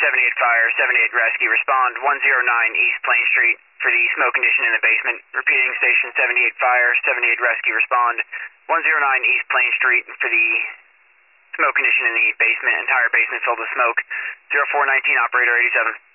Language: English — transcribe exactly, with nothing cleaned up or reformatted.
seventy-eight Fire, seventy-eight Rescue, respond one oh nine East Plain Street for the smoke condition in the basement. Repeating, station seventy-eight Fire, seventy-eight Rescue, respond one oh nine East Plain Street for the smoke condition in the basement. Entire basement filled with smoke. zero four nineteen, operator eighty-seven.